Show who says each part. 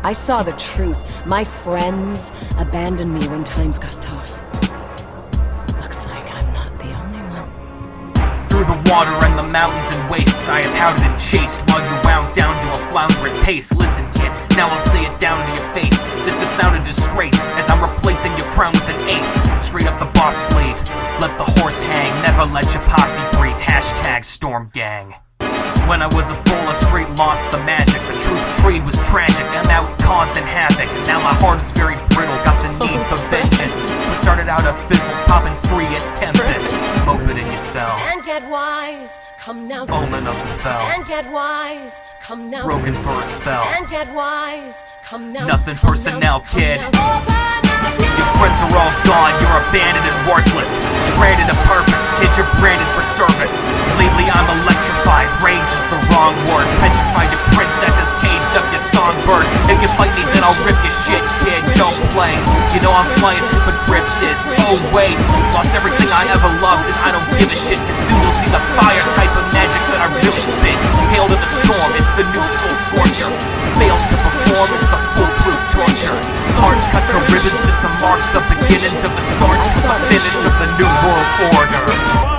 Speaker 1: I saw the truth. My friends abandoned me when times got tough. Looks like I'm not the only one.
Speaker 2: Through the water and the mountains and wastes, I have hounded and chased while you wound down to a floundering pace. Listen, kid, now I'll say it down to your face. This the sound of disgrace, as I'm replacing your crown with an ace. Straight up the boss slave, let the horse hang. Never let your posse breathe, hashtag Storm Gang. When I was a fool, I straight lost the magic. The truth trade was tragic, I'm out causing havoc. Now my heart is very brittle, got the need for vengeance. What started out of thistles, popping free at Tempest. Moped in your cell,
Speaker 1: And get wise, come now.
Speaker 2: omen of the fell.
Speaker 1: And get wise, come now.
Speaker 2: Broken for a spell.
Speaker 1: And get wise, come now.
Speaker 2: Nothing
Speaker 1: come
Speaker 2: personnel,
Speaker 1: now,
Speaker 2: kid.
Speaker 1: come now.
Speaker 2: Your friends are all gone, you're abandoned and worthless. Stranded of purpose, kid, you're branded for service. Lately I'm electrified, rage is the wrong word. Petrified your princesses, caged up your songbird. If you fight me then I'll rip your shit, kid, don't play. You know I'm flying as hippogriffs is. Oh wait, lost everything I ever loved and I don't give a shit. Cause soon you'll see the fire type of magic that I really spit. Hail to the storm, it's the new school scorcher. Failed to perform, it's the foolproof torture. Hard cut to ribbons just to mark the beginnings of the start to the finish of the new world order.